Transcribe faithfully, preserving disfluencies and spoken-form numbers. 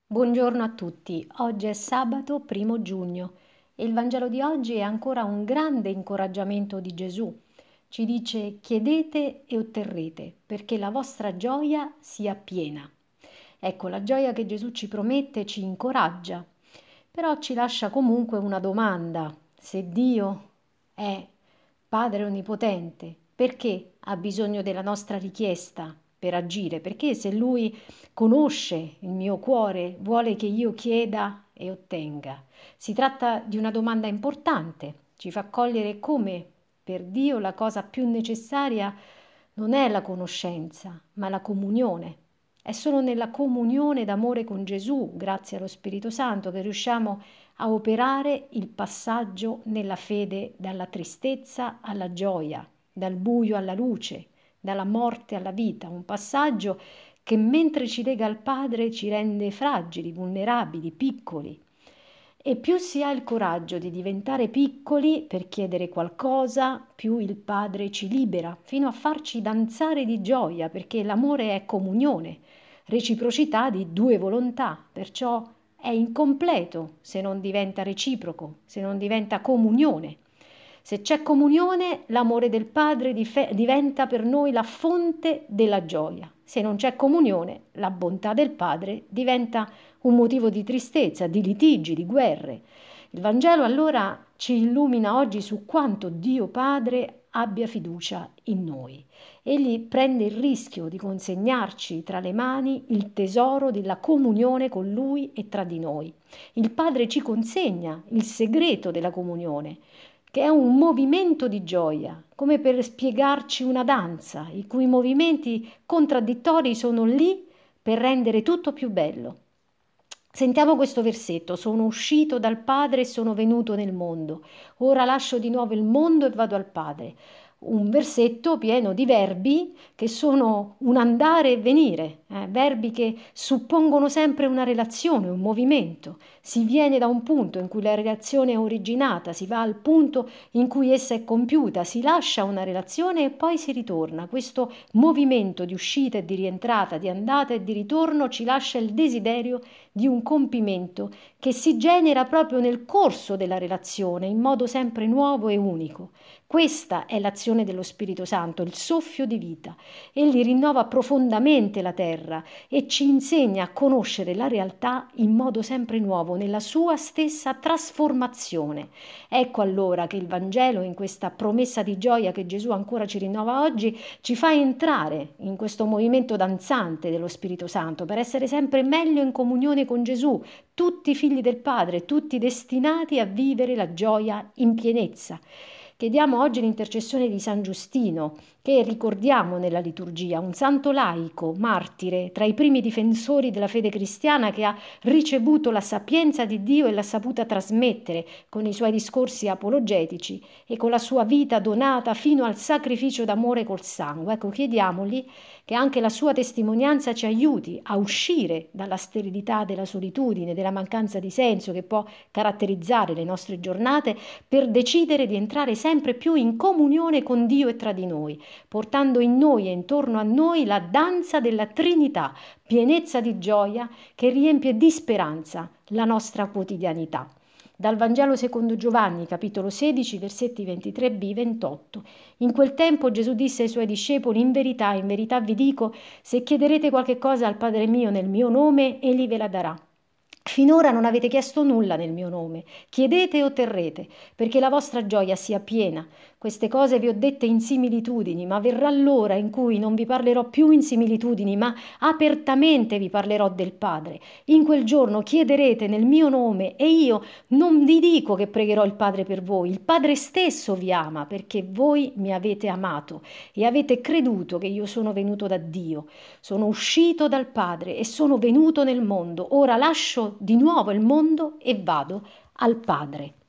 Buongiorno a tutti, oggi è sabato primo giugno e il Vangelo di oggi è ancora un grande incoraggiamento di Gesù. Ci dice: chiedete e otterrete, perché la vostra gioia sia piena. Ecco, la gioia che Gesù ci promette ci incoraggia, però ci lascia comunque una domanda: se Dio è Padre Onnipotente, perché ha bisogno della nostra richiesta per agire? Perché se Lui conosce il mio cuore, vuole che io chieda e ottenga? Si tratta di una domanda importante, ci fa cogliere come per Dio la cosa più necessaria non è la conoscenza, ma la comunione. È solo nella comunione d'amore con Gesù, grazie allo Spirito Santo, che riusciamo a operare il passaggio nella fede dalla tristezza alla gioia, dal buio alla luce, dalla morte alla vita, un passaggio che mentre ci lega al Padre ci rende fragili, vulnerabili, piccoli. E più si ha il coraggio di diventare piccoli per chiedere qualcosa, più il Padre ci libera, fino a farci danzare di gioia, perché l'amore è comunione, reciprocità di due volontà, perciò è incompleto se non diventa reciproco, se non diventa comunione. Se c'è comunione, l'amore del Padre dife- diventa per noi la fonte della gioia. Se non c'è comunione, la bontà del Padre diventa un motivo di tristezza, di litigi, di guerre. Il Vangelo allora ci illumina oggi su quanto Dio Padre abbia fiducia in noi. Egli prende il rischio di consegnarci tra le mani il tesoro della comunione con Lui e tra di noi. Il Padre ci consegna il segreto della comunione, che è un movimento di gioia, come per spiegarci una danza, i cui movimenti contraddittori sono lì per rendere tutto più bello. Sentiamo questo versetto: sono uscito dal Padre e sono venuto nel mondo, ora lascio di nuovo il mondo e vado al Padre. Un versetto pieno di verbi che sono un andare e venire, eh, verbi che suppongono sempre una relazione, un movimento. Si viene da un punto in cui la relazione è originata, si va al punto in cui essa è compiuta, si lascia una relazione e poi si ritorna. Questo movimento di uscita e di rientrata, di andata e di ritorno ci lascia il desiderio di un compimento che si genera proprio nel corso della relazione in modo sempre nuovo e unico. Questa è l'azione dello Spirito Santo, il soffio di vita. Egli rinnova profondamente la terra e ci insegna a conoscere la realtà in modo sempre nuovo, nella sua stessa trasformazione. Ecco allora che il Vangelo, in questa promessa di gioia che Gesù ancora ci rinnova oggi, ci fa entrare in questo movimento danzante dello Spirito Santo per essere sempre meglio in comunione con Gesù, tutti figli del Padre, tutti destinati a vivere la gioia in pienezza. Chiediamo oggi l'intercessione di San Giustino, che ricordiamo nella liturgia, un santo laico, martire, tra i primi difensori della fede cristiana, che ha ricevuto la sapienza di Dio e l'ha saputa trasmettere con i suoi discorsi apologetici e con la sua vita donata fino al sacrificio d'amore col sangue. Ecco, chiediamogli che anche la sua testimonianza ci aiuti a uscire dalla sterilità della solitudine, della mancanza di senso che può caratterizzare le nostre giornate, per decidere di entrare sempre più in comunione con Dio e tra di noi, portando in noi e intorno a noi la danza della Trinità, pienezza di gioia che riempie di speranza la nostra quotidianità. Dal Vangelo secondo Giovanni, capitolo sedici, versetti ventitré b ventotto. In quel tempo Gesù disse ai suoi discepoli: in verità, in verità vi dico, se chiederete qualche cosa al Padre mio nel mio nome, egli ve la darà. Finora non avete chiesto nulla nel mio nome. Chiedete e otterrete, perché la vostra gioia sia piena. Queste cose vi ho dette in similitudini, ma verrà l'ora in cui non vi parlerò più in similitudini, ma apertamente vi parlerò del Padre. In quel giorno chiederete nel mio nome e io non vi dico che pregherò il Padre per voi. Il Padre stesso vi ama, perché voi mi avete amato e avete creduto che io sono venuto da Dio. Sono uscito dal Padre e sono venuto nel mondo. Ora lascio di nuovo il mondo e vado al Padre.